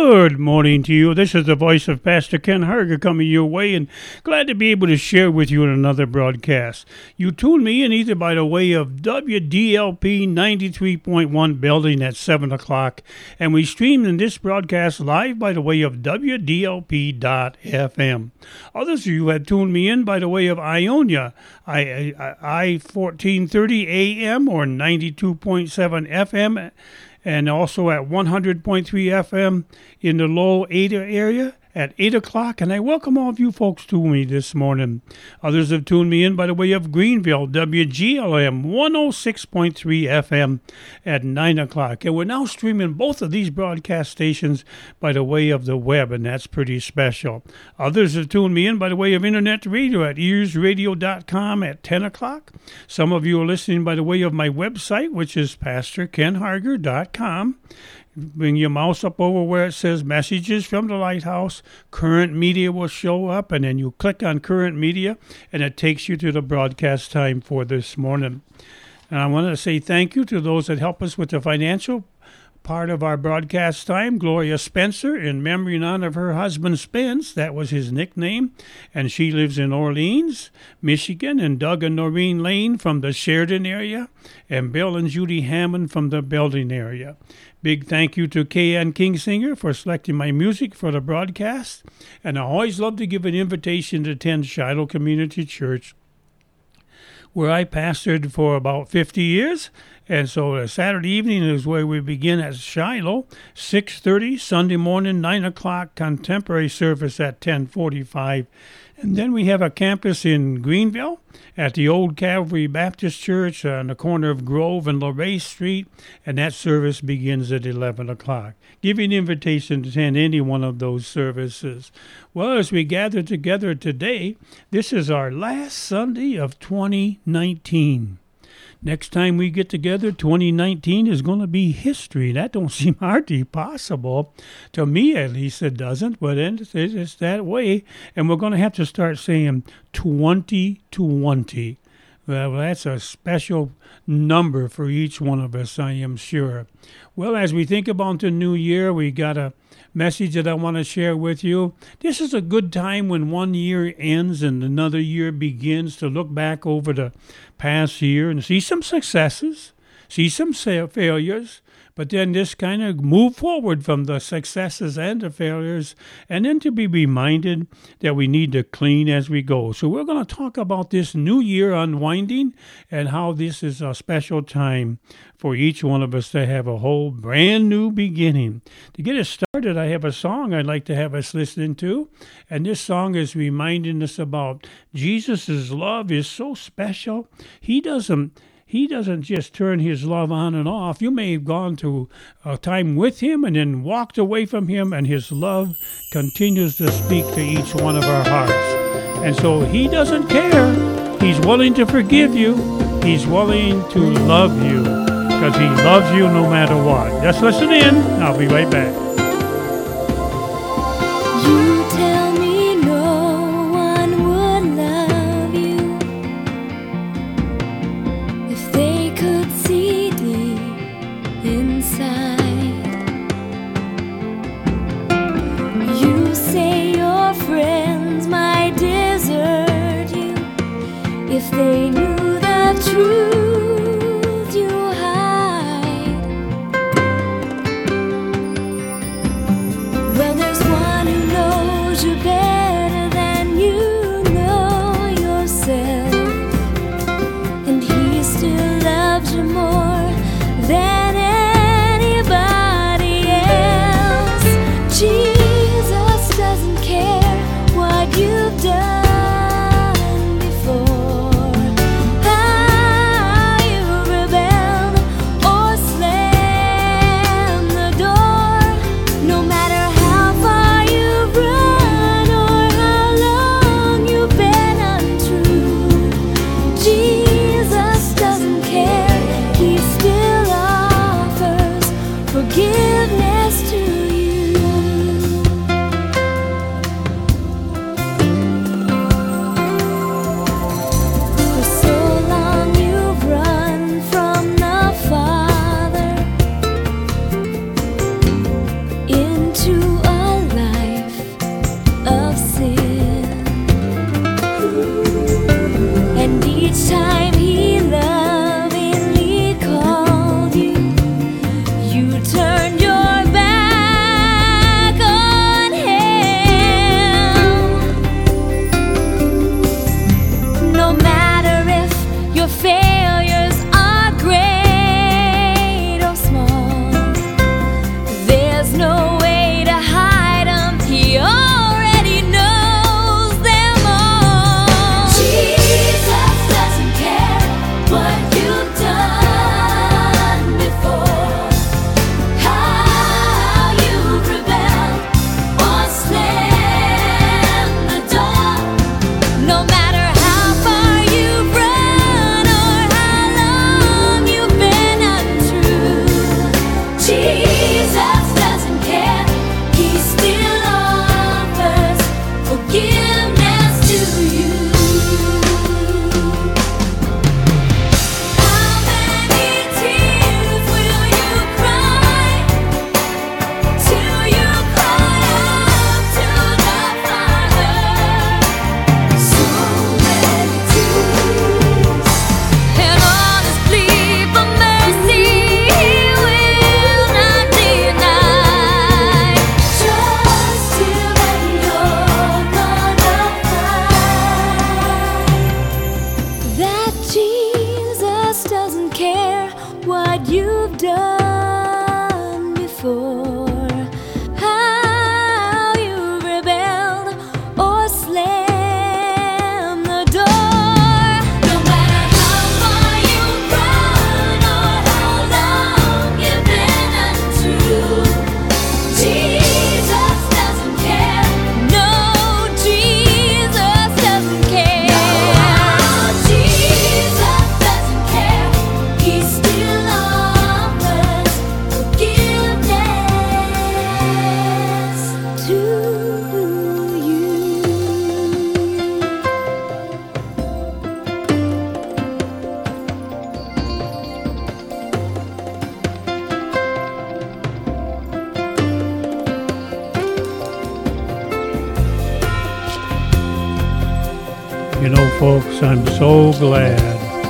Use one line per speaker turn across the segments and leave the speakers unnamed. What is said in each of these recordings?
Good morning to you. This is the voice of Pastor Ken Harger coming your way, and glad to be able to share with you in another broadcast. You tune me in either by the way of WDLP 93.1 building at 7 o'clock, and we stream in this broadcast live by the way of WDLP.FM. Others of you have tuned me in by the way of Ionia, I 1430 AM or 92.7 FM, and also at 100.3 FM in the Low Ada area at 8 o'clock. And I welcome all of you folks to me this morning. Others have tuned me in by the way of Greenville, WGLM 106.3 FM at 9 o'clock. And we're now streaming both of these broadcast stations by the way of the web, and that's pretty special. Others have tuned me in by the way of internet radio at earsradio.com at 10 o'clock. Some of you are listening by the way of my website, which is pastorkenharger.com. Bring your mouse up over where it says Messages from the Lighthouse. Current Media will show up, and then you click on Current Media, and it takes you to the broadcast time for this morning. And I want to say thank you to those that help us with the financial part of our broadcast time. Gloria Spencer, in memory and honor of her husband Spence, that was his nickname, and she lives in Orleans, Michigan, and Doug and Noreen Lane from the Sheridan area, and Bill and Judy Hammond from the Belding area. Big thank you to K.N. Kingsinger for selecting my music for the broadcast, and I always love to give an invitation to attend Shiloh Community Church, where I pastored for about 50 years. And so Saturday evening is where we begin at Shiloh, 6:30, Sunday morning, 9 o'clock, contemporary service at 10:45. And then we have a campus in Greenville at the Old Calvary Baptist Church on the corner of Grove and LaRae Street, and that service begins at 11 o'clock. Give you an invitation to attend any one of those services. Well, as we gather together today, this is our last Sunday of 2019. Next time we get together, 2019 is going to be history. That don't seem hardly possible. To me, at least, it doesn't, but it's that way. And we're going to have to start saying 2020. Well, that's a special number for each one of us, I am sure. Well, as we think about the new year, we got a message that I want to share with you. This is a good time when one year ends and another year begins to look back over the past year and see some successes, see some failures, but then just kind of move forward from the successes and the failures, and then to be reminded that we need to clean as we go. So we're going to talk about this new year unwinding and how this is a special time for each one of us to have a whole brand new beginning. To get us started, I have a song I'd like to have us listening to, and this song is reminding us about Jesus' love is so special. He doesn't just turn his love on and off. You may have gone to a time with him and then walked away from him, and his love continues to speak to each one of our hearts. And so he doesn't care. He's willing to forgive you. He's willing to love you because he loves you no matter what. Just listen in. I'll be right back.
You tell me no one would love you if they could see deep inside. You say your friends might desert you if they knew the truth you hide. Well, there's one who knows you better than you know yourself, and he still loves you more than anybody else. Jesus doesn't care what you've done before.
You know, folks, I'm so glad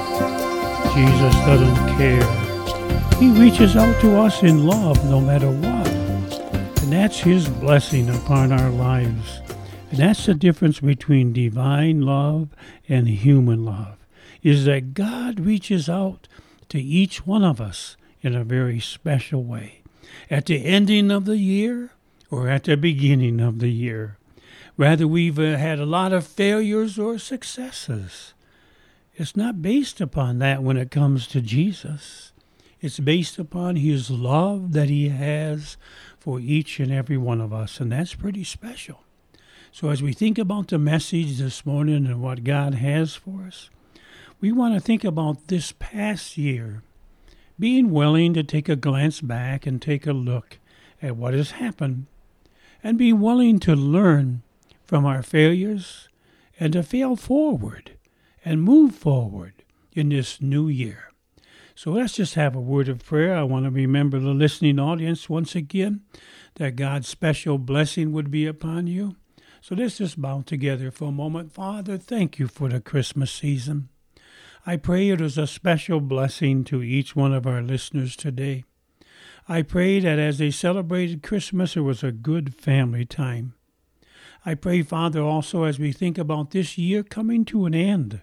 Jesus doesn't care. He reaches out to us in love no matter what. And that's His blessing upon our lives. And that's the difference between divine love and human love, is that God reaches out to each one of us in a very special way. At the ending of the year or at the beginning of the year. Whether we've had a lot of failures or successes. It's not based upon that when it comes to Jesus. It's based upon His love that He has for each and every one of us, and that's pretty special. So as we think about the message this morning and what God has for us, we want to think about this past year, being willing to take a glance back and take a look at what has happened, and be willing to learn from our failures and to fail forward and move forward in this new year. So let's just have a word of prayer. I want to remember the listening audience once again, that God's special blessing would be upon you. So let's just bow together for a moment. Father, thank you for the Christmas season. I pray it is a special blessing to each one of our listeners today. I pray that as they celebrated Christmas, it was a good family time. I pray, Father, also as we think about this year coming to an end.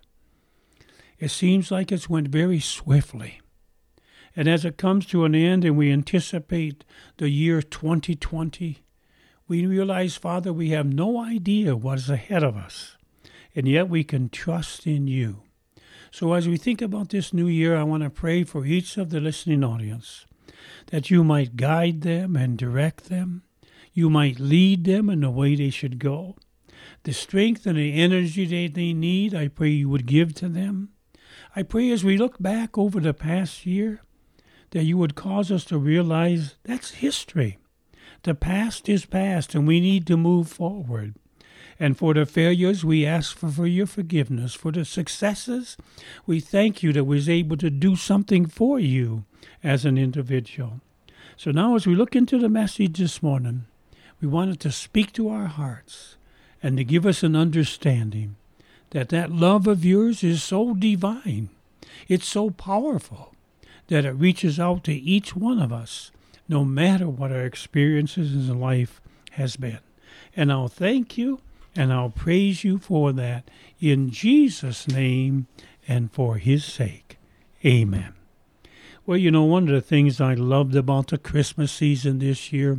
It seems like it's went very swiftly. And as it comes to an end and we anticipate the year 2020, we realize, Father, we have no idea what is ahead of us. And yet we can trust in you. So as we think about this new year, I want to pray for each of the listening audience, that you might guide them and direct them. You might lead them in the way they should go. The strength and the energy that they need, I pray you would give to them. I pray as we look back over the past year, that you would cause us to realize that's history. The past is past, and we need to move forward. And for the failures, we ask for your forgiveness. For the successes, we thank you that we was able to do something for you as an individual. So now as we look into the message this morning, we wanted to speak to our hearts and to give us an understanding that that love of yours is so divine. It's so powerful that it reaches out to each one of us, no matter what our experiences in life has been. And I'll thank you and I'll praise you for that in Jesus' name and for His sake. Amen. Well, you know, one of the things I loved about the Christmas season this year,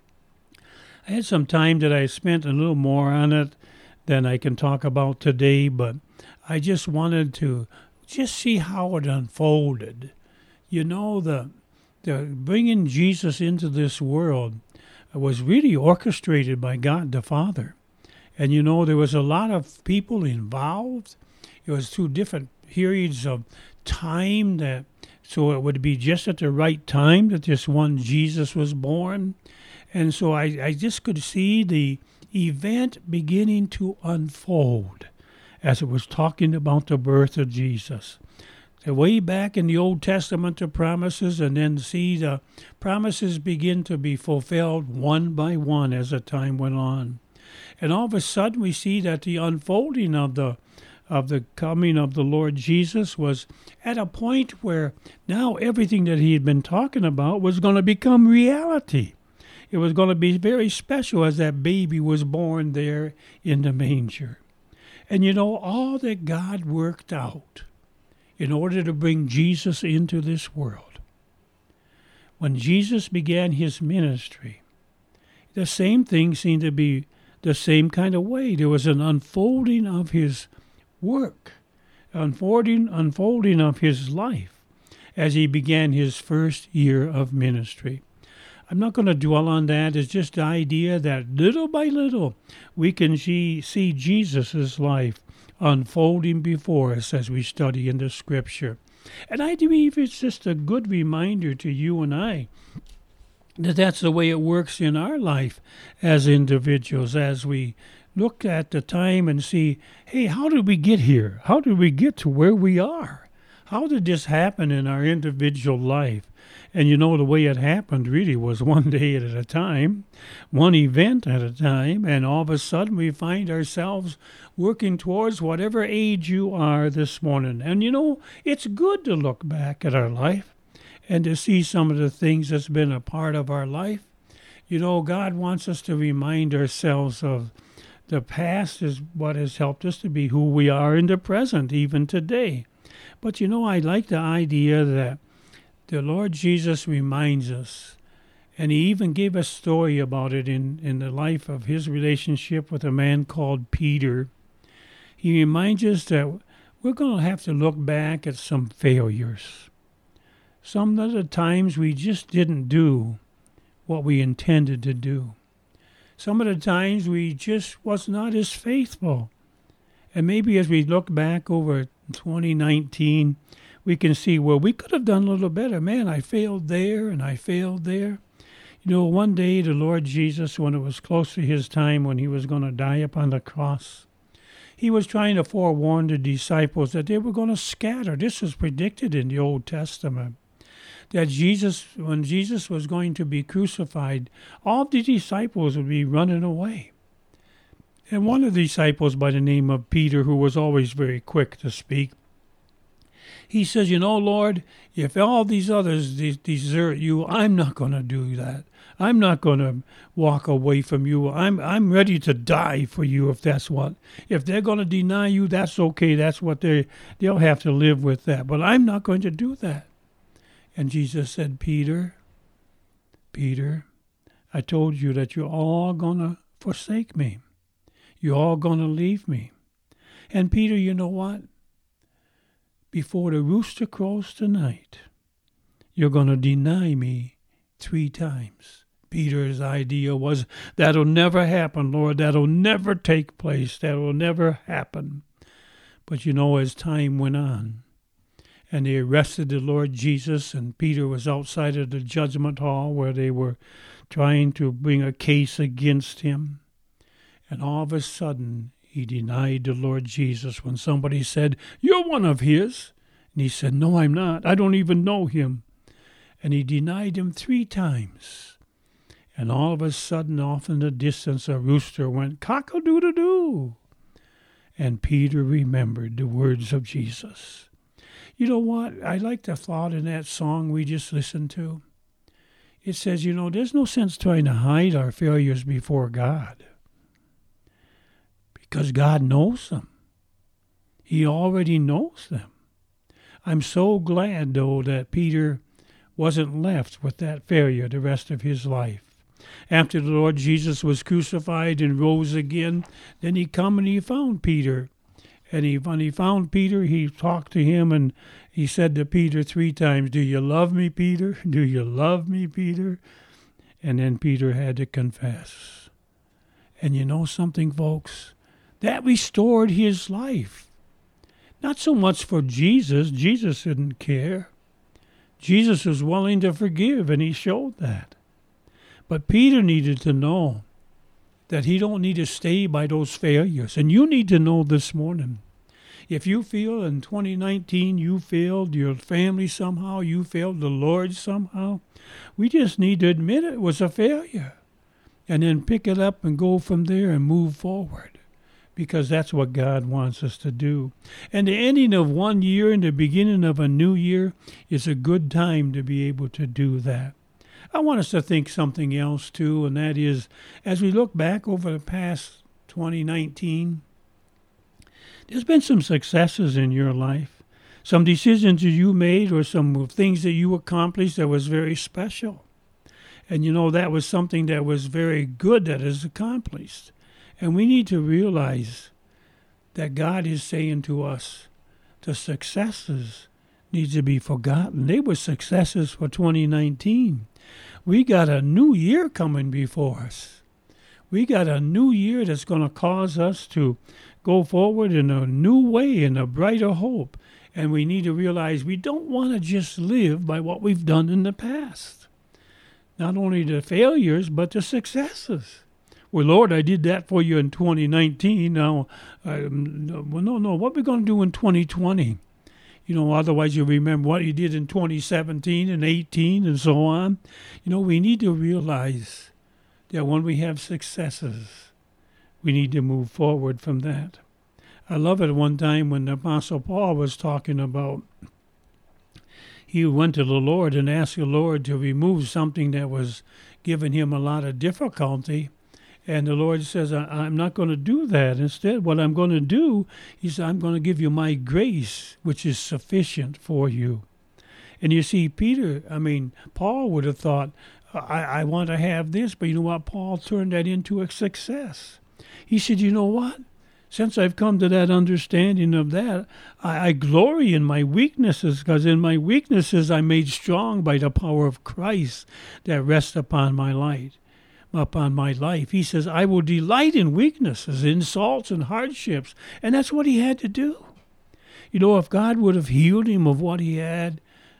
I had some time that I spent a little more on it than I can talk about today, but I just wanted to just see how it unfolded. You know, the bringing Jesus into this world was really orchestrated by God the Father. And, you know, there was a lot of people involved. It was 2 different periods of time, so it would be just at the right time that this one Jesus was born. And so I just could see the event beginning to unfold as it was talking about the birth of Jesus. So way back in the Old Testament, the promises, and then see the promises begin to be fulfilled one by one as the time went on. And all of a sudden we see that the unfolding of the coming of the Lord Jesus was at a point where now everything that He had been talking about was going to become reality. It was going to be very special as that baby was born there in the manger. And you know, all that God worked out in order to bring Jesus into this world. When Jesus began His ministry, the same thing seemed to be the same kind of way. There was an unfolding of His work, unfolding of His life as He began His first year of ministry. I'm not going to dwell on that. It's just the idea that little by little we can see Jesus' life unfolding before us as we study in the Scripture. And I believe it's just a good reminder to you and I that that's the way it works in our life as individuals, as we look at the time and see, hey, how did we get here? How did we get to where we are? how did this happen in our individual life? And you know, the way it happened really was one day at a time, one event at a time, and all of a sudden we find ourselves working towards whatever age you are this morning. And you know, it's good to look back at our life and to see some of the things that's been a part of our life. You know, God wants us to remind ourselves of the past is what has helped us to be who we are in the present, even today. But you know, I like the idea that the Lord Jesus reminds us, and he even gave a story about it in the life of his relationship with a man called Peter. He reminds us that we're going to have to look back at some failures. Some of the times we just didn't do what we intended to do. Some of the times we just was not as faithful. And maybe as we look back over 2019, we can see, well, we could have done a little better. Man, I failed there and I failed there. You know, one day the Lord Jesus, when it was close to his time when he was going to die upon the cross, he was trying to forewarn the disciples that they were going to scatter. This was predicted in the Old Testament. That Jesus, when Jesus was going to be crucified, all the disciples would be running away. And one of the disciples by the name of Peter, who was always very quick to speak, he says, you know, Lord, if all these others desert you, I'm not going to do that. I'm not going to walk away from you. I'm ready to die for you if that's what. If they're going to deny you, that's okay. That's what they'll have to live with that. But I'm not going to do that. And Jesus said, Peter, I told you that you're all going to forsake me. You're all going to leave me. And Peter, you know what? Before the rooster crows tonight, you're going to deny me 3 times. Peter's idea was, that'll never happen, Lord. That'll never take place. That'll never happen. But you know, as time went on, and they arrested the Lord Jesus, and Peter was outside of the judgment hall where they were trying to bring a case against him. And all of a sudden, he denied the Lord Jesus when somebody said, you're one of his. And he said, no, I'm not. I don't even know him. And he denied him 3 times. And all of a sudden, off in the distance, a rooster went, cock-a-doodle-doo. And Peter remembered the words of Jesus. You know what? I like the thought in that song we just listened to. It says, you know, there's no sense trying to hide our failures before God. Because God knows them. He already knows them. I'm so glad, though, that Peter wasn't left with that failure the rest of his life. After the Lord Jesus was crucified and rose again, then he come and he found Peter. And when he found Peter, he talked to him, and he said to Peter 3 times, do you love me, Peter? Do you love me, Peter? And then Peter had to confess. And you know something, folks? That restored his life. Not so much for Jesus. Jesus didn't care. Jesus was willing to forgive, and he showed that. But Peter needed to know that he don't need to stay by those failures. And you need to know this morning, if you feel in 2019 you failed your family somehow, you failed the Lord somehow, we just need to admit it was a failure. And then pick it up and go from there and move forward. Because that's what God wants us to do. And the ending of one year and the beginning of a new year is a good time to be able to do that. I want us to think something else too, and that is, as we look back over the past 2019, there's been some successes in your life, some decisions that you made or some things that you accomplished that was very special. And you know, that was something that was very good that is accomplished. And we need to realize that God is saying to us, the successes need to be forgotten. They were successes for 2019. We got a new year coming before us. We got a new year that's going to cause us to go forward in a new way, in a brighter hope. And we need to realize we don't want to just live by what we've done in the past. Not only the failures, but the successes. Well, Lord, I did that for you in 2019. Now, no. What are we going to do in 2020? Otherwise you'll remember what you did in 2017 and 18 and so on. We need to realize that when we have successes, we need to move forward from that. I love it one time when the Apostle Paul was talking about, he went to the Lord and asked the Lord to remove something that was giving him a lot of difficulty. And the Lord says, I'm not going to do that. Instead, what I'm going to do, he said, I'm going to give you my grace, which is sufficient for you. And you see, Paul would have thought, I want to have this. But you know what? Paul turned that into a success. He said, you know what? Since I've come to that understanding of that, I glory in my weaknesses, because in my weaknesses I'm made strong by the power of Christ that rests upon my life. He says, I will delight in weaknesses, insults, and hardships. And that's what he had to do. If God would have healed him of what he had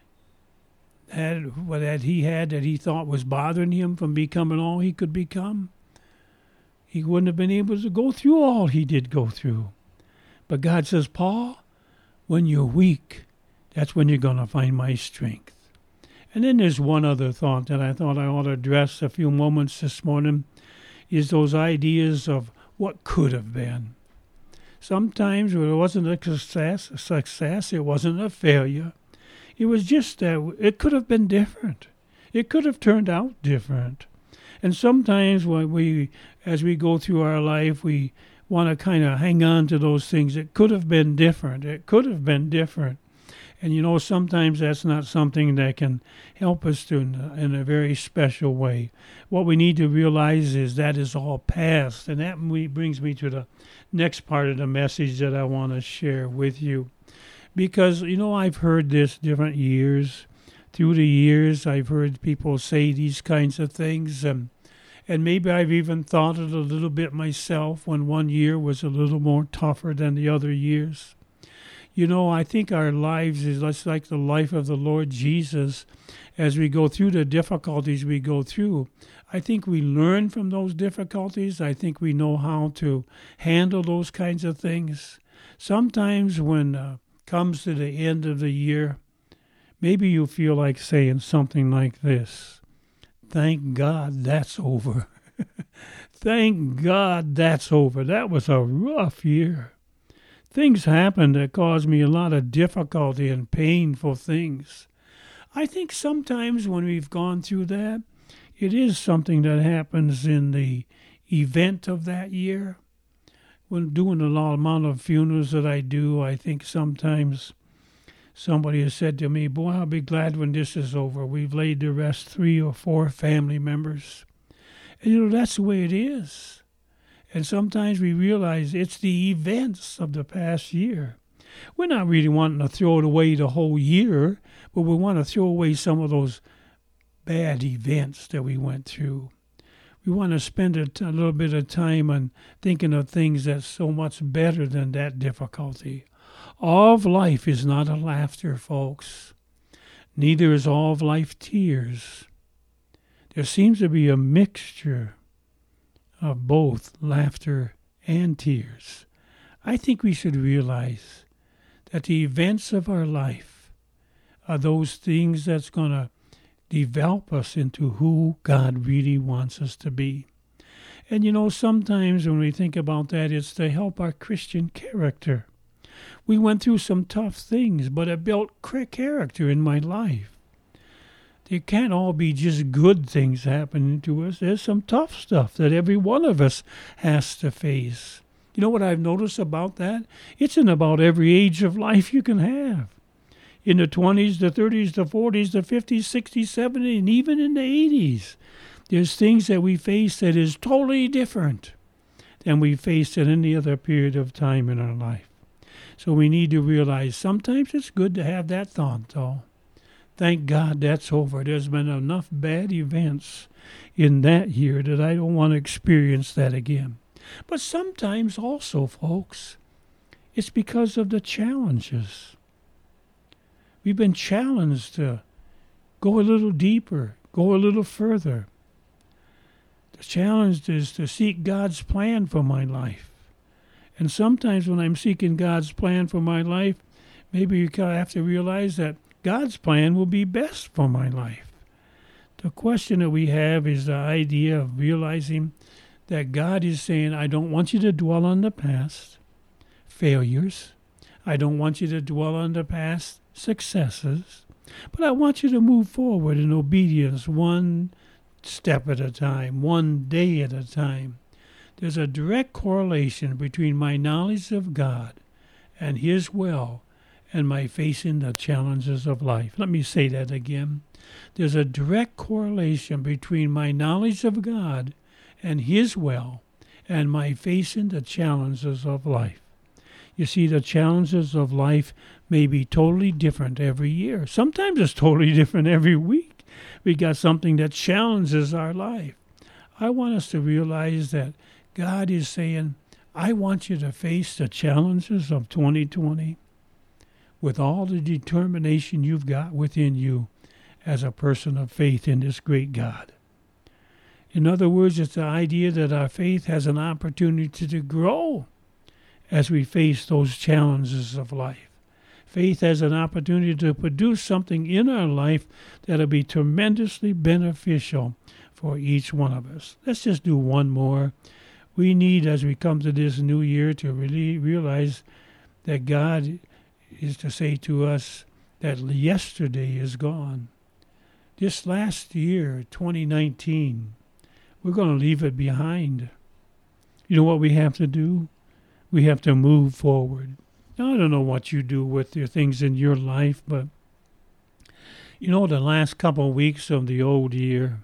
that he thought was bothering him from becoming all he could become, he wouldn't have been able to go through all he did go through. But God says, Paul, when you're weak, that's when you're going to find my strength. And then there's one other thought that I thought I ought to address a few moments this morning, is those ideas of what could have been. Sometimes it wasn't a success, it wasn't a failure. It was just that it could have been different. It could have turned out different. And sometimes as we go through our life, we want to kind of hang on to those things. It could have been different. It could have been different. And sometimes that's not something that can help us in a very special way. What we need to realize is that is all past. And that brings me to the next part of the message that I want to share with you. Because, I've heard this different years. Through the years, I've heard people say these kinds of things. And maybe I've even thought it a little bit myself when one year was a little more tougher than the other years. I think our lives is just like the life of the Lord Jesus. As we go through the difficulties we go through, I think we learn from those difficulties. I think we know how to handle those kinds of things. Sometimes when comes to the end of the year, maybe you feel like saying something like this: thank God that's over. Thank God that's over. That was a rough year. Things happened that caused me a lot of difficulty and painful things. I think sometimes when we've gone through that, it is something that happens in the event of that year. When doing the amount of funerals that I do, I think sometimes somebody has said to me, boy, I'll be glad when this is over. We've laid to rest 3 or 4 family members. And that's the way it is. And sometimes we realize it's the events of the past year. We're not really wanting to throw it away the whole year, but we want to throw away some of those bad events that we went through. We want to spend a little bit of time on thinking of things that's so much better than that difficulty. All of life is not a laughter, folks. Neither is all of life tears. There seems to be a mixture of both laughter and tears. I think we should realize that the events of our life are those things that's going to develop us into who God really wants us to be. And sometimes when we think about that, it's to help our Christian character. We went through some tough things, but it built character in my life. There can't all be just good things happening to us. There's some tough stuff that every one of us has to face. You know what I've noticed about that? It's in about every age of life you can have. In the 20s, the 30s, the 40s, the 50s, 60s, 70s, and even in the 80s. There's things that we face that is totally different than we faced at any other period of time in our life. So we need to realize sometimes it's good to have that thought, though. Thank God that's over. There's been enough bad events in that year that I don't want to experience that again. But sometimes also, folks, it's because of the challenges. We've been challenged to go a little deeper, go a little further. The challenge is to seek God's plan for my life. And sometimes when I'm seeking God's plan for my life, Maybe you have to realize that God's plan will be best for my life. The question that we have is the idea of realizing that God is saying, I don't want you to dwell on the past failures. I don't want you to dwell on the past successes. But I want you to move forward in obedience one step at a time, one day at a time. There's a direct correlation between my knowledge of God and His will and my facing the challenges of life. Let me say that again. There's a direct correlation between my knowledge of God and His will and my facing the challenges of life. You see, the challenges of life may be totally different every year. Sometimes it's totally different every week. We got something that challenges our life. I want us to realize that God is saying, I want you to face the challenges of 2020 with all the determination you've got within you as a person of faith in this great God. In other words, it's the idea that our faith has an opportunity to grow as we face those challenges of life. Faith has an opportunity to produce something in our life that will be tremendously beneficial for each one of us. Let's just do one more. We need, as we come to this new year, to really realize that God is to say to us that yesterday is gone. This last year, 2019, we're going to leave it behind. You know what we have to do? We have to move forward. Now, I don't know what you do with your things in your life, but you know, the last couple of weeks of the old year,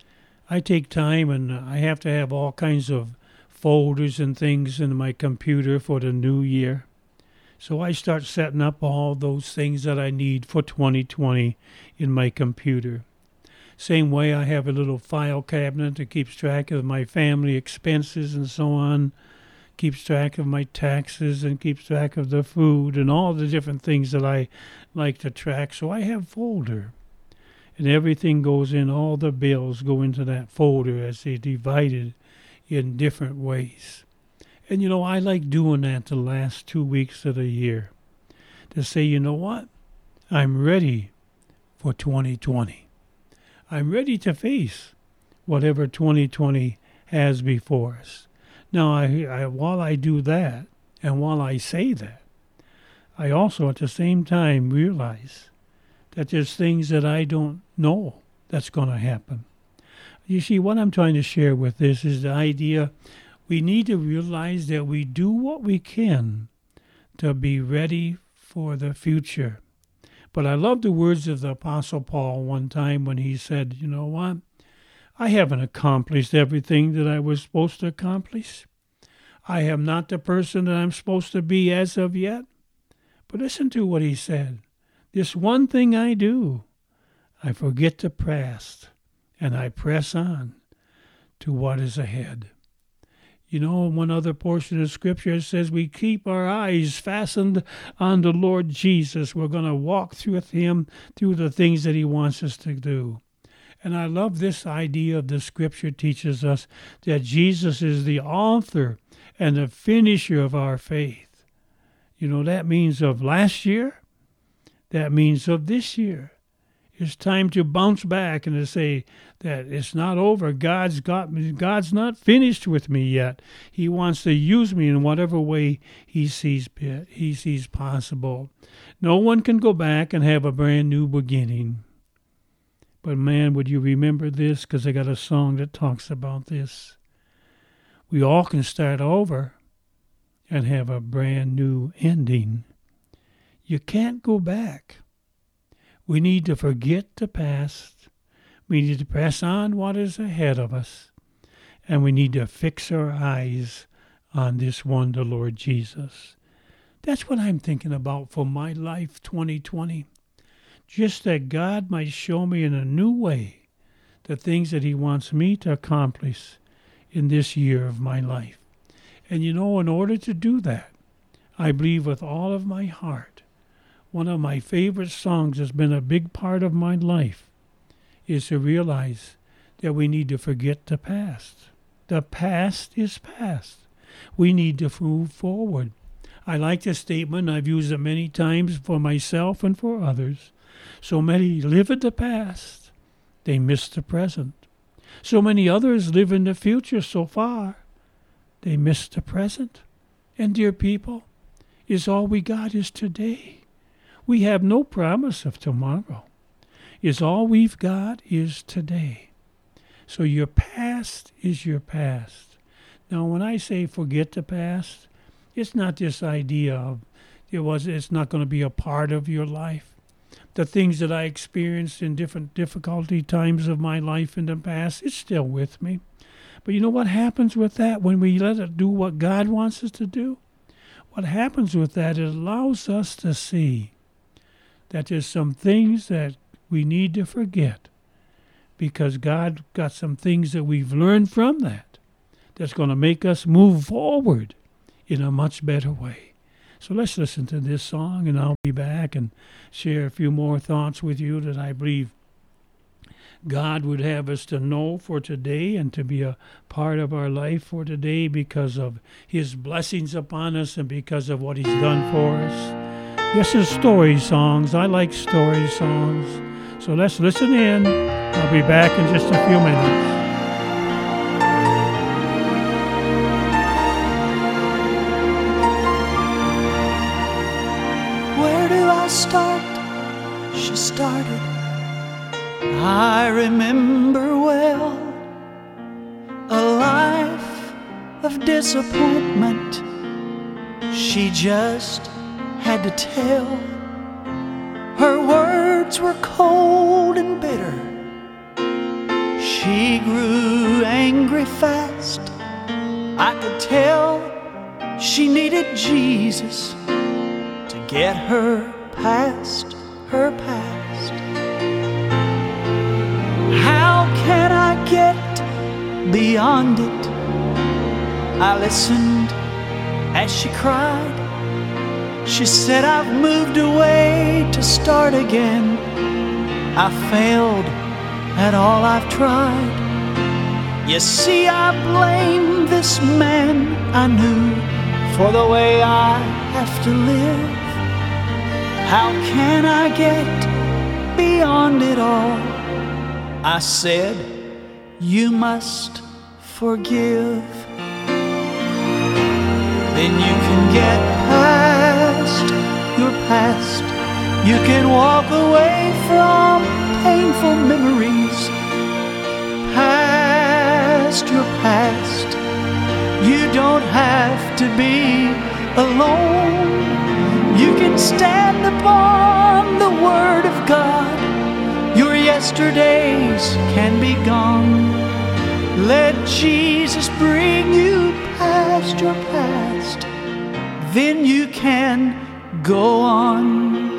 I take time and I have to have all kinds of folders and things in my computer for the new year. So I start setting up all those things that I need for 2020 in my computer. Same way, I have a little file cabinet that keeps track of my family expenses and so on, keeps track of my taxes and keeps track of the food and all the different things that I like to track. So I have a folder, and everything goes in, all the bills go into that folder as they're divided in different ways. And you know, I like doing that the last 2 weeks of the year to say, you know what? I'm ready for 2020. I'm ready to face whatever 2020 has before us. Now, while I do that, and while I say that, I also at the same time realize that there's things that I don't know that's going to happen. You see, what I'm trying to share with this is the idea we need to realize that we do what we can to be ready for the future. But I love the words of the Apostle Paul one time when he said, you know what? I haven't accomplished everything that I was supposed to accomplish. I am not the person that I'm supposed to be as of yet. But listen to what he said. This one thing I do, I forget the past, and I press on to what is ahead. You know, one other portion of Scripture says we keep our eyes fastened on the Lord Jesus. We're going to walk with Him through the things that He wants us to do. And I love this idea of the Scripture teaches us that Jesus is the author and the finisher of our faith. You know, that means of last year. That means of this year. It's time to bounce back and to say that it's not over. God's not finished with me yet. He wants to use me in whatever way He sees possible. No one can go back and have a brand new beginning. But man, would you remember this? Because I got a song that talks about this. We all can start over and have a brand new ending. You can't go back. We need to forget the past. We need to press on what is ahead of us. And we need to fix our eyes on this one, the Lord Jesus. That's what I'm thinking about for my life 2020. Just that God might show me in a new way the things that He wants me to accomplish in this year of my life. And you know, in order to do that, I believe with all of my heart, one of my favorite songs that's been a big part of my life is to realize that we need to forget the past. The past is past. We need to move forward. I like this statement. I've used it many times for myself and for others. So many live in the past, they miss the present. So many others live in the future so far, they miss the present. And dear people, is all we got is today. We have no promise of tomorrow. Is all we've got is today. So your past is your past. Now, when I say forget the past, it's not this idea of it's not going to be a part of your life. The things that I experienced in different difficulty times of my life in the past, it's still with me. But you know what happens with that when we let it do what God wants us to do? What happens with that, it allows us to see that there's some things that we need to forget because God got some things that we've learned from that's going to make us move forward in a much better way. So let's listen to this song, and I'll be back and share a few more thoughts with you that I believe God would have us to know for today and to be a part of our life for today because of His blessings upon us and because of what He's done for us. This is story songs. I like story songs. So let's listen in. I'll be back in just a few minutes.
Where do I start? She started. I remember well a life of disappointment she just had to tell. Her words were cold and bitter. She grew angry fast. I could tell she needed Jesus to get her past her past. How can I get beyond it? I listened as she cried. She said, I've moved away to start again. I failed at all I've tried. You see, I blame this man I knew for the way I have to live. How can I get beyond it all? I said, you must forgive. Then you can get past your past. You can walk away from painful memories. Past your past. You don't have to be alone. You can stand upon the Word of God. Your yesterdays can be gone. Let Jesus bring you past your past. Then you can go on.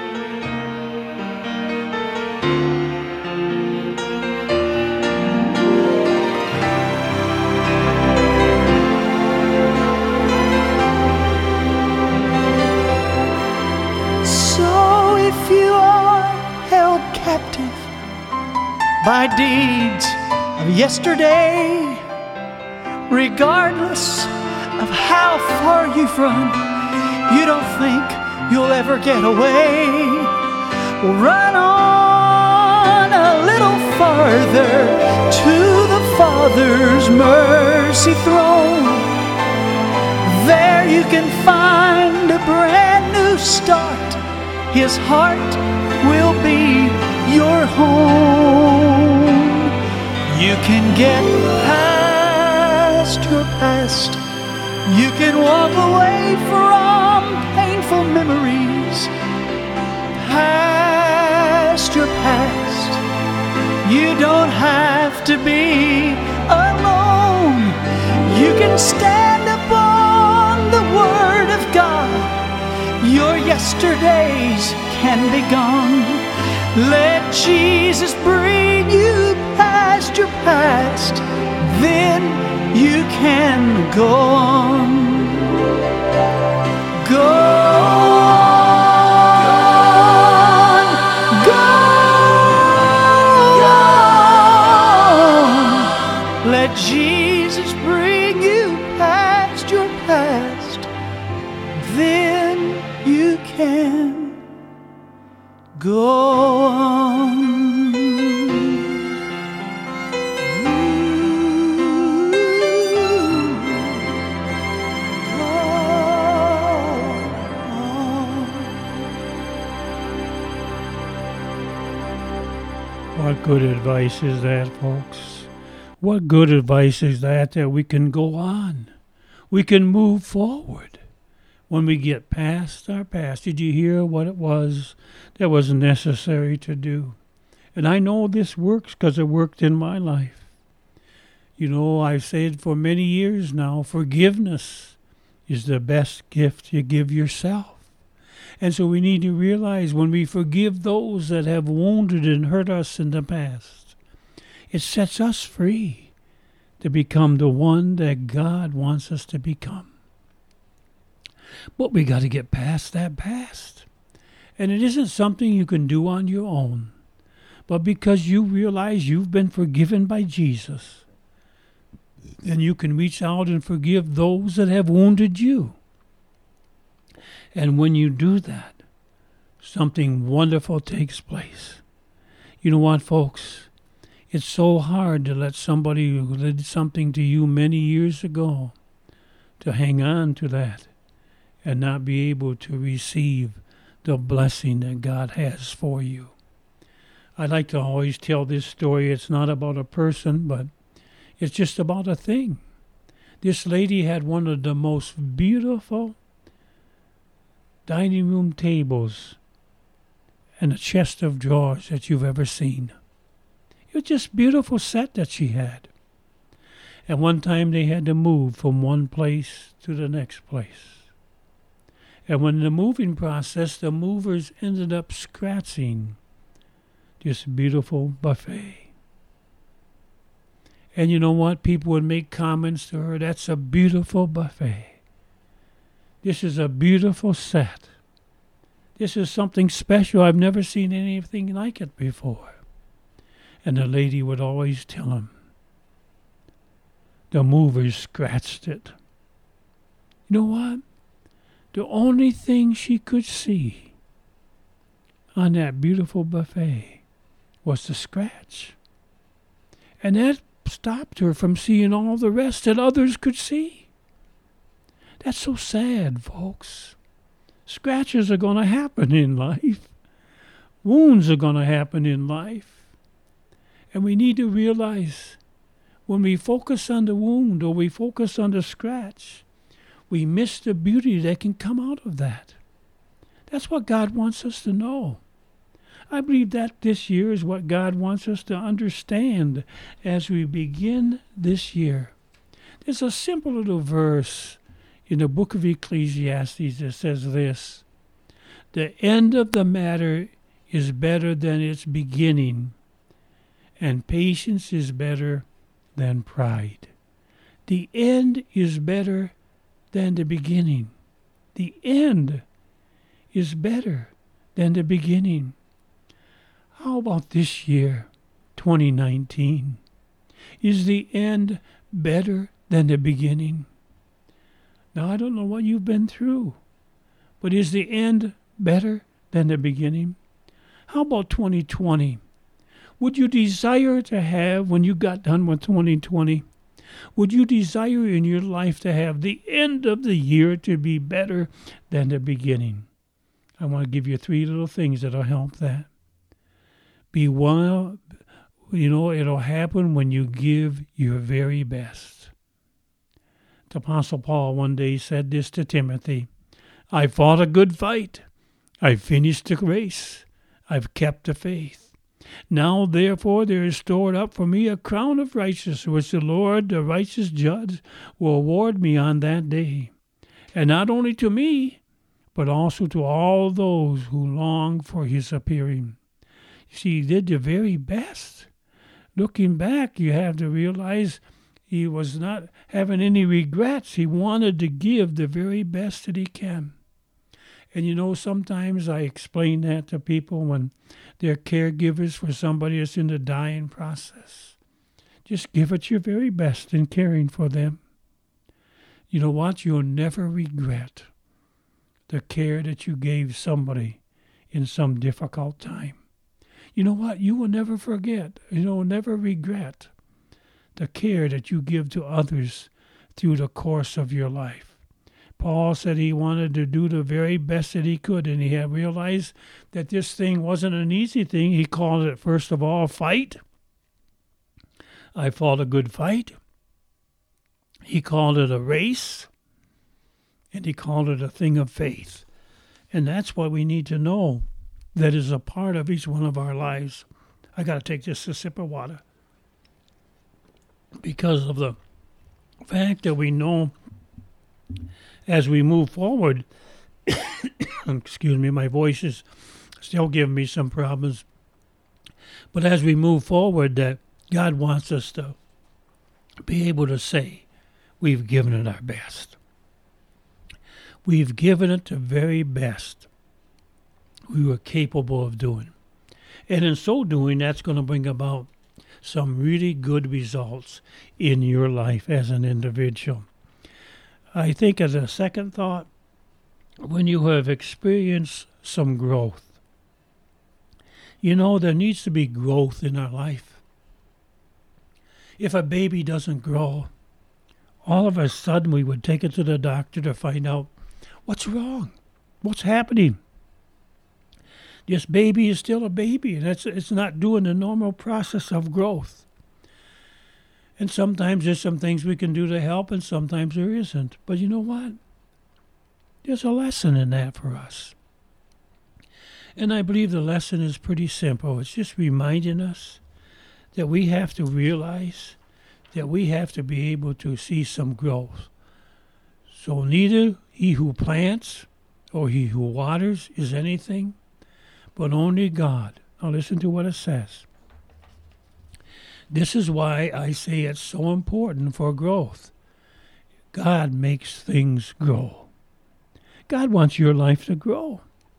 So if you are held captive by deeds of yesterday, regardless of how far you've run, you don't think you'll ever get away. Run on a little farther to the Father's mercy throne. There you can find a brand new start. His heart will be your home. You can get past your past. You can walk away from painful memories. Past your past. You don't have to be alone. You can stand upon the Word of God. Your yesterdays can be gone. Let Jesus bring you past your past. Then you can go on. Go on. Go on. Let Jesus bring you past your past. then you can go on.
What good advice is that, folks? What good advice is that we can go on? We can move forward when we get past our past. Did you hear what it was that was necessary to do? And I know this works because it worked in my life. You know, I've said for many years now, forgiveness is the best gift you give yourself. And so we need to realize when we forgive those that have wounded and hurt us in the past, it sets us free to become the one that God wants us to become. But we got to get past that past. And it isn't something you can do on your own, but because you realize you've been forgiven by Jesus, then you can reach out and forgive those that have wounded you. And when you do that, something wonderful takes place. You know what, folks? It's so hard to let somebody who did something to you many years ago to hang on to that and not be able to receive the blessing that God has for you. I like to always tell this story. It's not about a person, but it's just about a thing. This lady had one of the most beautiful dining room tables and a chest of drawers that you've ever seen. It was just a beautiful set that she had. And one time they had to move from one place to the next place. And when the moving process, the movers ended up scratching this beautiful buffet. And you know what? People would make comments to her, that's a beautiful buffet. This is a beautiful set. This is something special. I've never seen anything like it before. And the lady would always tell him, the movers scratched it. You know what? The only thing she could see on that beautiful buffet was the scratch. And that stopped her from seeing all the rest that others could see. That's so sad, folks. Scratches are going to happen in life. Wounds are going to happen in life. And we need to realize when we focus on the wound or we focus on the scratch, we miss the beauty that can come out of that. That's what God wants us to know. I believe that this year is what God wants us to understand as we begin this year. There's a simple little verse in the book of Ecclesiastes that says this: the end of the matter is better than its beginning, and patience is better than pride. The end is better than the beginning. The end is better than the beginning. How about this year, 2019? Is the end better than the beginning? Now, I don't know what you've been through, but is the end better than the beginning? How about 2020? Would you desire to have, when you got done with 2020, would you desire in your life to have the end of the year to be better than the beginning? I want to give you 3 little things that'll help that. Be one, it'll happen when you give your very best. The Apostle Paul one day said this to Timothy: I fought a good fight. I've finished the race. I've kept the faith. Now, therefore, there is stored up for me a crown of righteousness, which the Lord, the righteous judge, will award me on that day. And not only to me, but also to all those who long for his appearing. You see, he did the very best. Looking back, you have to realize he was not having any regrets. He wanted to give the very best that he can. And sometimes I explain that to people when they're caregivers for somebody that's in the dying process. Just give it your very best in caring for them. You know what? You'll never regret the care that you gave somebody in some difficult time. You know what? You will never forget, never regret the care that you give to others through the course of your life. Paul said he wanted to do the very best that he could, and he had realized that this thing wasn't an easy thing. He called it, first of all, fight. I fought a good fight. He called it a race, and he called it a thing of faith. And that's what we need to know that is a part of each one of our lives. I got to take just a sip of water. Because of the fact that we know as we move forward, excuse me, my voice is still giving me some problems. But as we move forward, that God wants us to be able to say, we've given it our best. We've given it the very best we were capable of doing. And in so doing, that's going to bring about some really good results in your life as an individual. I think as a second thought, when you have experienced some growth, there needs to be growth in our life. If a baby doesn't grow, all of a sudden we would take it to the doctor to find out what's wrong, what's happening. This baby is still a baby, and it's not doing the normal process of growth. And sometimes there's some things we can do to help, and sometimes there isn't. But you know what? There's a lesson in that for us. And I believe the lesson is pretty simple. It's just reminding us that we have to realize that we have to be able to see some growth. So neither he who plants or he who waters is anything, but only God. Now listen to what it says. This is why I say it's so important for growth. God makes things grow. God wants your life to grow.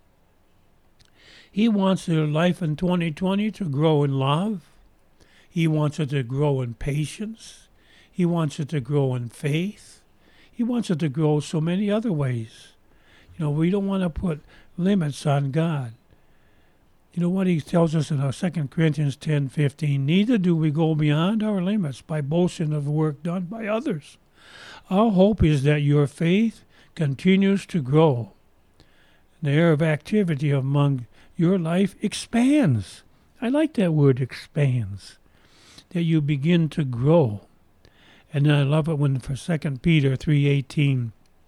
He wants your life in 2020 to grow in love. He wants it to grow in patience. He wants it to grow in faith. He wants it to grow so many other ways. We don't want to put limits on God. You know what he tells us in 2 Corinthians 10:15? Neither do we go beyond our limits by boasting of the work done by others. Our hope is that your faith continues to grow. The area of activity among your life expands. I like that word, expands. That you begin to grow. And I love it when for 2 Peter 3:18,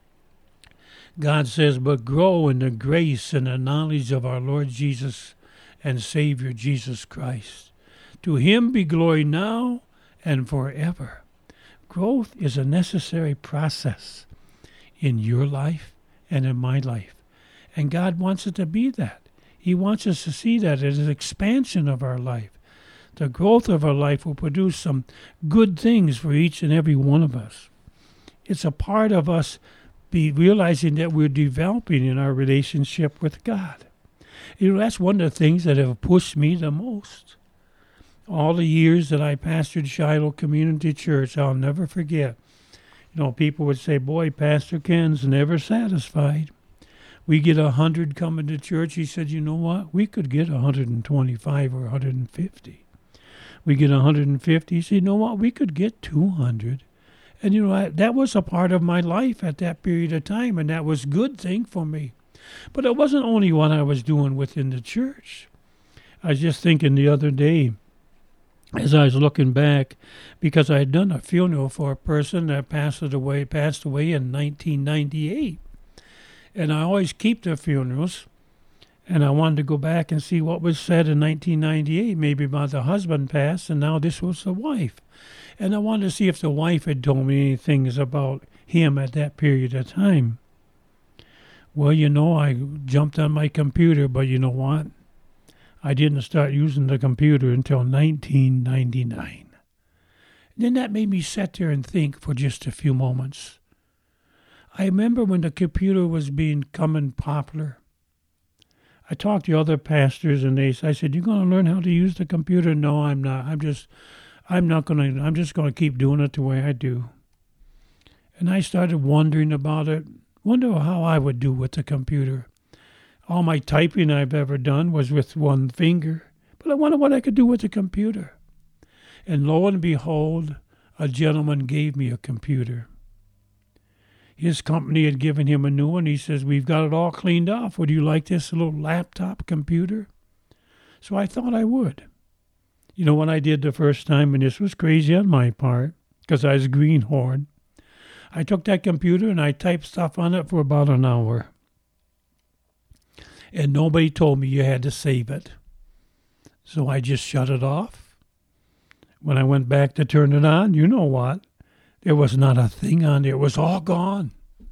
God says, but grow in the grace and the knowledge of our Lord Jesus and Savior Jesus Christ. To him be glory now and forever. Growth is a necessary process in your life and in my life. And God wants it to be that. He wants us to see that as an expansion of our life. The growth of our life will produce some good things for each and every one of us. It's a part of us realizing that we're developing in our relationship with God. That's one of the things that have pushed me the most. All the years that I pastored Shiloh Community Church, I'll never forget. People would say, boy, Pastor Ken's never satisfied. We get 100 coming to church. He said, you know what? We could get 125 or 150. We get 150. He said, you know what? We could get 200. And, that was a part of my life at that period of time, and that was a good thing for me. But it wasn't only what I was doing within the church. I was just thinking the other day, as I was looking back, because I had done a funeral for a person that passed away in 1998. And I always keep their funerals, and I wanted to go back and see what was said in 1998, maybe about the husband passed, and now this was the wife. And I wanted to see if the wife had told me any things about him at that period of time. Well, I jumped on my computer, but you know what? I didn't start using the computer until 1999. Then that made me sit there and think for just a few moments. I remember when the computer was becoming popular. I talked to other pastors, and I said, "You going to learn how to use the computer?" "No, I'm not. I'm just going to keep doing it the way I do." And I started wondering about it. Wonder how I would do with the computer. All my typing I've ever done was with one finger, but I wonder what I could do with a computer. And lo and behold, a gentleman gave me a computer. His company had given him a new one. He says, we've got it all cleaned off. Would you like this little laptop computer? So I thought I would. You know what I did the first time, and this was crazy on my part, because I was a greenhorn. I took that computer and I typed stuff on it for about an hour. And nobody told me you had to save it. So I just shut it off. When I went back to turn it on, you know what? There was not a thing on there. It was all gone.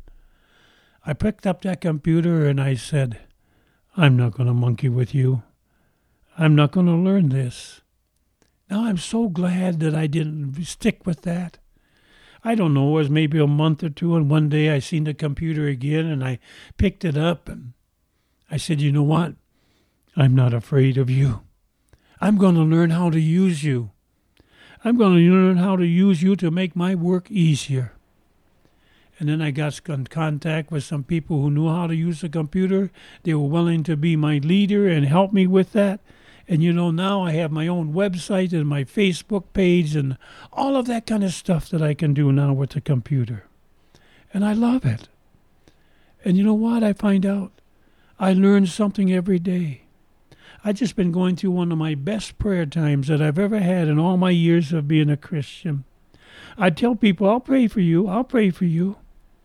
I picked up that computer and I said, I'm not going to monkey with you. I'm not going to learn this. Now I'm so glad that I didn't stick with that. I don't know, it was maybe a month or two, and one day I seen the computer again, and I picked it up, and I said, you know what? I'm not afraid of you. I'm going to learn how to use you. I'm going to learn how to use you to make my work easier. And then I got in contact with some people who knew how to use the computer. They were willing to be my leader and help me with that. And, you know, now I have my own website and my Facebook page and all of that kind of stuff that I can do now with the computer. And I love it. And you know what I find out? I learn something every day. I've just been going through one of my best prayer times that I've ever had in all my years of being a Christian. I tell people, I'll pray for you. I'll pray for you.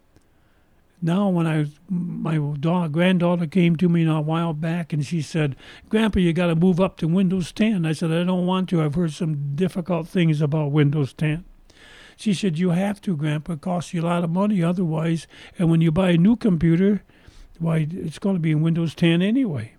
Now, when my granddaughter came to me a while back and she said, Grandpa, you got to move up to Windows 10. I said, I don't want to. I've heard some difficult things about Windows 10. She said, you have to, Grandpa. It costs you a lot of money otherwise. And when you buy a new computer, why, it's going to be in Windows 10 anyway.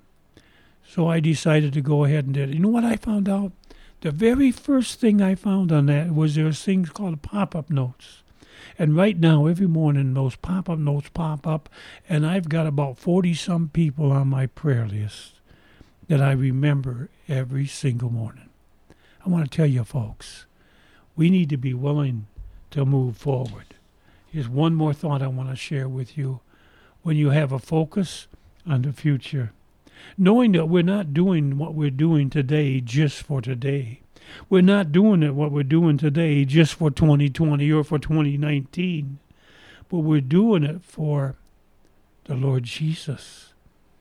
So I decided to go ahead and did it. You know what I found out? The very first thing I found on that was there's things called pop-up notes. And right now, every morning, those pop-up notes pop up, and I've got about 40-some people on my prayer list that I remember every single morning. I want to tell you, folks, we need to be willing to move forward. Here's one more thought I want to share with you. When you have a focus on the future, knowing that we're not doing what we're doing today just for today. We're not doing it what we're doing today just for 2020 or for 2019, but we're doing it for the Lord Jesus.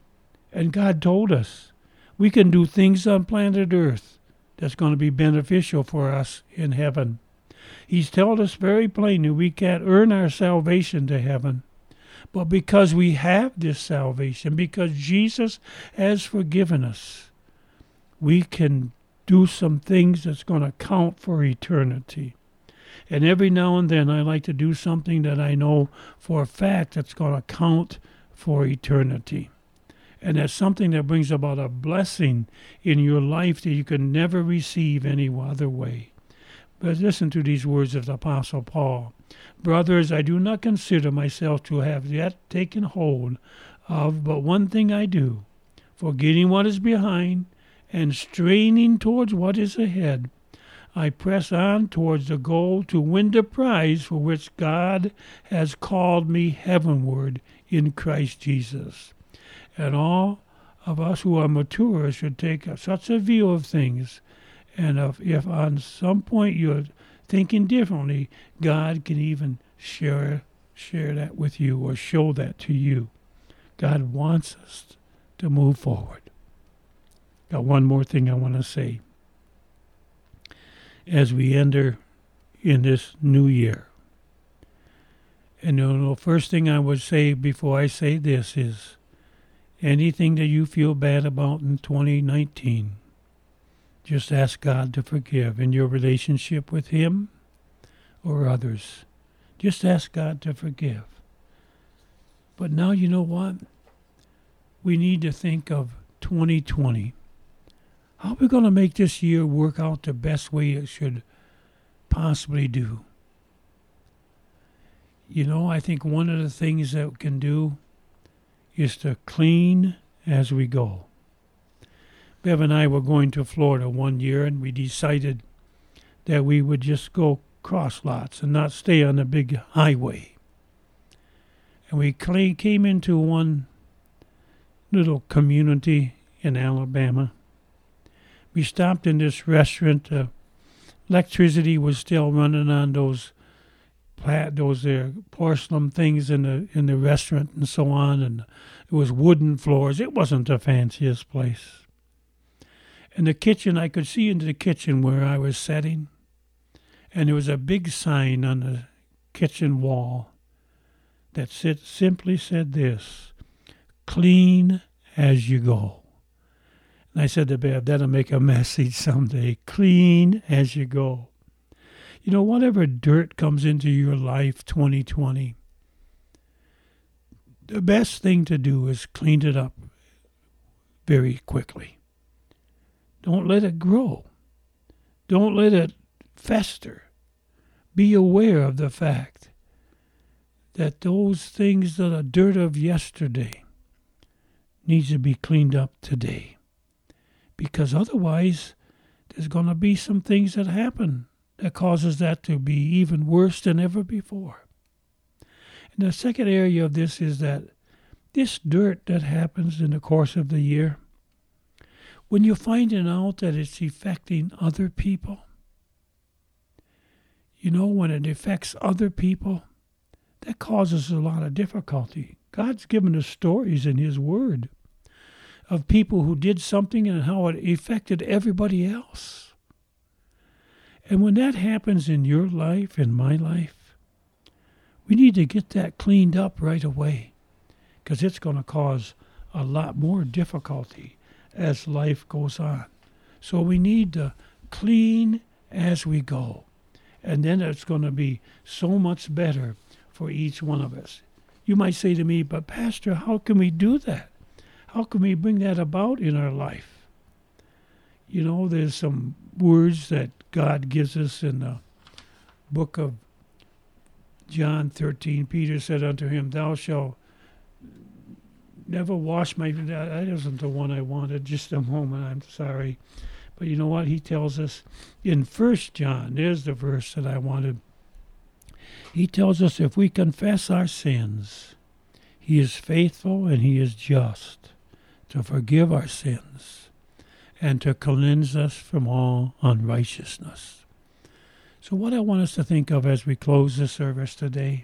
And God told us we can do things on planet Earth that's going to be beneficial for us in heaven. He's told us very plainly we can't earn our salvation to heaven. But because we have this salvation, because Jesus has forgiven us, we can do some things that's going to count for eternity. And every now and then I like to do something that I know for a fact that's going to count for eternity. And that's something that brings about a blessing in your life that you can never receive any other way. But listen to these words of the Apostle Paul. Brothers, I do not consider myself to have yet taken hold of, but one thing I do, forgetting what is behind and straining towards what is ahead, I press on towards the goal to win the prize for which God has called me heavenward in Christ Jesus. And all of us who are mature should take such a view of things. And if on some point you're thinking differently, God can even share that with you or show that to you. God wants us to move forward. Got one more thing I want to say. As we enter in this new year, and the first thing I would say before I say this is, anything that you feel bad about in 2019, just ask God to forgive in your relationship with Him or others. Just ask God to forgive. But now you know what? We need to think of 2020. How are we going to make this year work out the best way it should possibly do? You know, I think one of the things that we can do is to clean as we go. Bev and I were going to Florida one year, and we decided that we would just go cross lots and not stay on the big highway. And we came into one little community in Alabama. We stopped in this restaurant. Electricity was still running on those porcelain things in the restaurant and so on, and it was wooden floors. It wasn't the fanciest place. In the kitchen, I could see into the kitchen where I was sitting, and there was a big sign on the kitchen wall that simply said this: "Clean as you go." And I said to Bev, that'll make a message someday. Clean as you go. You know, whatever dirt comes into your life 2020, the best thing to do is clean it up very quickly. Don't let it grow. Don't let it fester. Be aware of the fact that those things that are dirt of yesterday needs to be cleaned up today. Because otherwise, there's going to be some things that happen that causes that to be even worse than ever before. And the second area of this is that this dirt that happens in the course of the year, when you're finding out that it's affecting other people, you know, when it affects other people, that causes a lot of difficulty. God's given us stories in His Word of people who did something and how it affected everybody else. And when that happens in your life, in my life, we need to get that cleaned up right away, because it's going to cause a lot more difficulty as life goes on. So we need to clean as we go. And then it's going to be so much better for each one of us. You might say to me, but Pastor, how can we do that? How can we bring that about in our life? You know, there's some words that God gives us in the book of John 13. Peter said unto him, "Thou shalt never wash my..." That isn't the one I wanted. Just a moment, I'm sorry. But you know what? He tells us in 1 John, there's the verse that I wanted. He tells us if we confess our sins, He is faithful and He is just to forgive our sins and to cleanse us from all unrighteousness. So what I want us to think of as we close the service today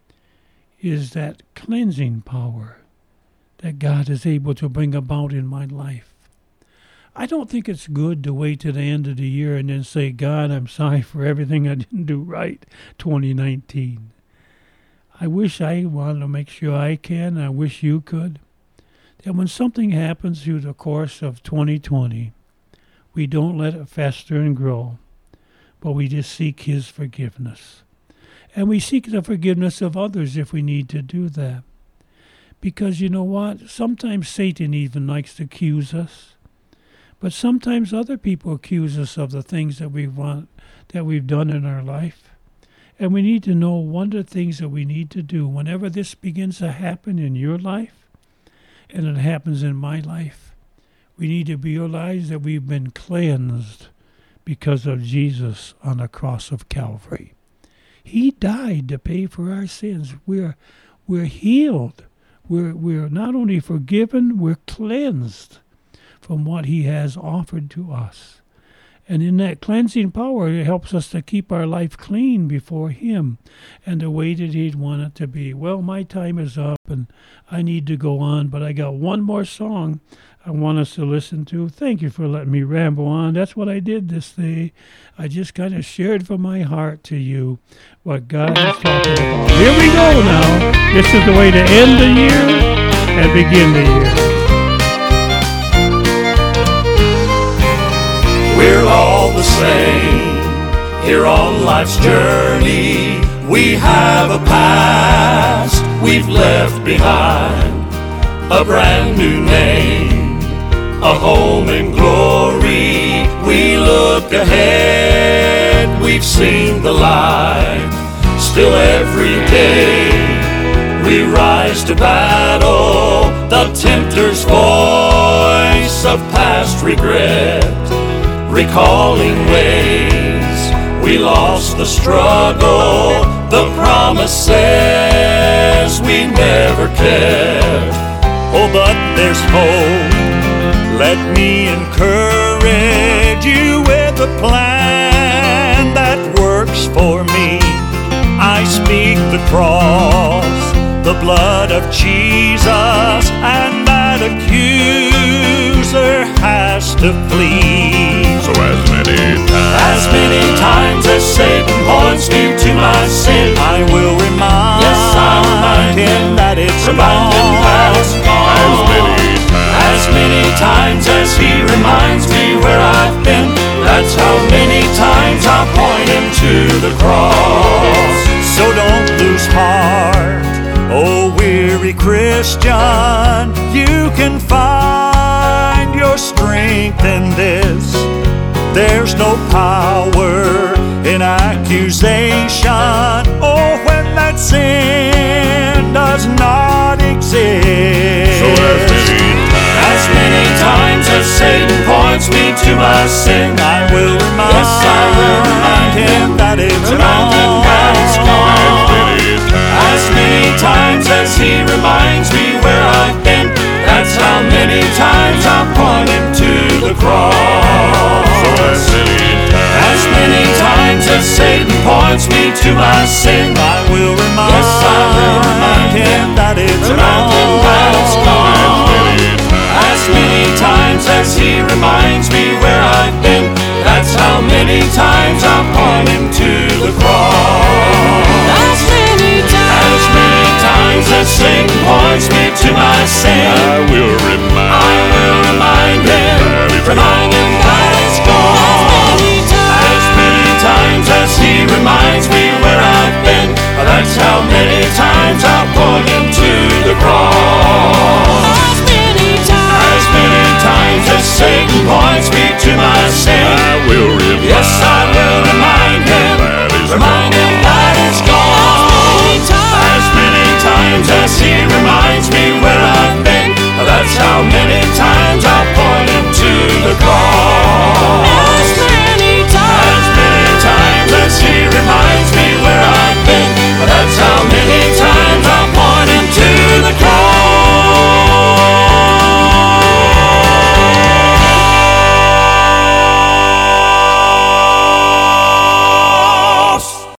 is that cleansing power that God is able to bring about in my life. I don't think it's good to wait to the end of the year and then say, God, I'm sorry for everything I didn't do right 2019. I wish I wanted to make sure I can. I wish you could. That when something happens through the course of 2020, we don't let it fester and grow, but we just seek His forgiveness. And we seek the forgiveness of others if we need to do that. Because you know what? Sometimes Satan even likes to accuse us. But sometimes other people accuse us of the things that we've done in our life. And we need to know one of the things that we need to do whenever this begins to happen in your life, and it happens in my life, we need to realize that we've been cleansed because of Jesus on the cross of Calvary. He died to pay for our sins. We're healed. We're not only forgiven, we're cleansed from what He has offered to us. And in that cleansing power, it helps us to keep our life clean before Him and the way that He'd want it to be. Well, my time is up and I need to go on, but I got one more song I want us to listen to. Thank you for letting me ramble on. That's what I did this day. I just kind of shared from my heart to you what God is talking about. Here we go now. This is the way to end the year and begin the year.
We're all the same here on life's journey. We have a past we've left behind, a brand new name, a home in glory. We look ahead, we've seen the light. Still every day we rise to battle the tempter's voice of past regret. Recalling ways we lost the struggle, the promises we never dead. Oh, but there's hope. Let me encourage you with a plan that works for me. I speak the cross, the blood of Jesus, and that accuser has to flee.
So as many times
as Satan points me to my sin, I will remind,
yes, I remind
him that it's
remind him that it's gone.
As many times as he reminds me where I've been, that's how many times I'll point him to the cross. So don't lose heart, oh weary Christian, you can find your strength in this. There's no power in accusation, oh when that sin does not exist.
So
as many times as Satan points me to my sin, I will remind,
yes, I will remind
him that it's
remind him that it's gone.
As many times as he reminds me where I've been, that's how many times I'll point him to the cross. As many times as Satan points me to my sin, I will remind,
yes, I will remind
him that it's
remind him that it's gone.
As many times as he reminds me where I've been, that's how many times I'll point him to the cross.
As many
times as Satan points me to my sin,
I will
remind him that it's gone. As many times as he reminds me where I've been, that's how many times I'll point him to the cross. As many times as Satan points me to my sin,
I will remind,
yes, I will remind him that it's gone. As many times as he reminds me where I've been, that's how many times I'll point him to the cross.